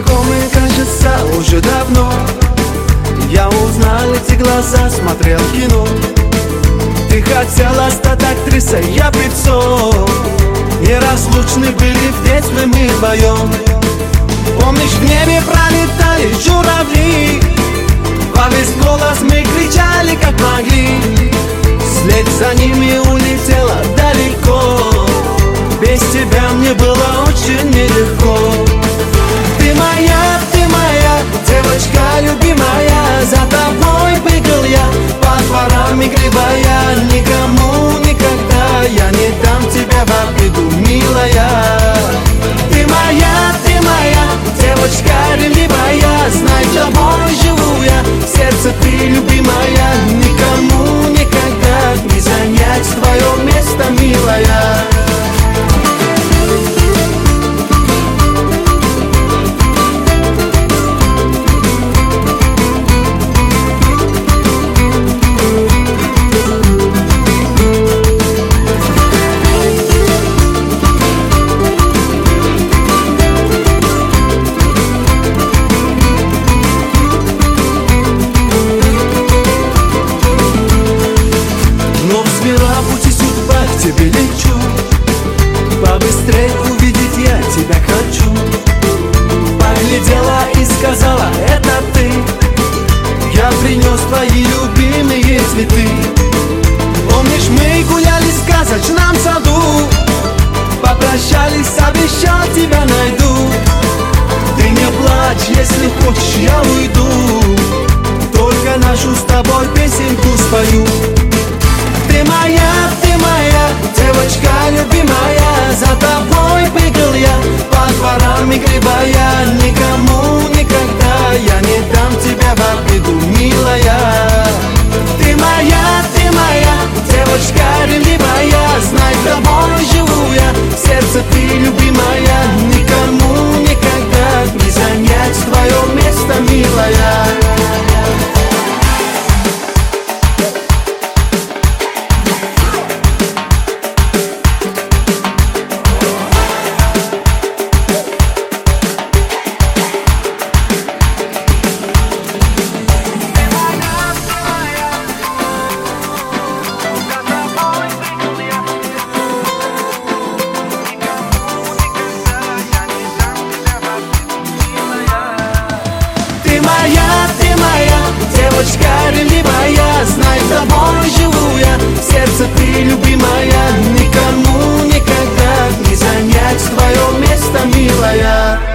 знакомы, кажется, уже давно. Я узнал эти глаза, смотрел кино. Ты хотела стать актрисой, я певцом. Неразлучны были в детстве мы вдвоем. Помнишь, в небе пролетали журавли, во весь голос мы кричали, как могли. Вслед за ними улетела далеко. Без тебя мне было очень нелегко. Ты моя, девочка любимая. За тобой бегал я по дворам игривая. Никому никогда я не дам тебя в обиду, милая. Ты моя, девочка ревнивая. Знай, тобой живу я, в сердце ты любимая. Никому никогда не занять твое место, милая. Тебе лечу, побыстрей увидеть я тебя хочу. Поглядела и сказала, это ты. Я принес твои любимые цветы. Помнишь, мы гуляли в сказочном саду, попрощались, обещал, тебя найду. Ты не плачь, если хочешь, я уйду. Только нашу с тобой песенку спою. Ты моя, девочка любимая. За тобой бегал я по дворам игривая. Никому никогда я не дам тебя в обиду, милая. Ты моя, девочка ревнивая. Знай, тобой живу я, в сердце ты любимая. Никому никогда не занять твое место, милая. Ты моя, девочка ревнивая. Знай, тобой живу я, в сердце ты любимая. Никому никогда не занять твое место, милая.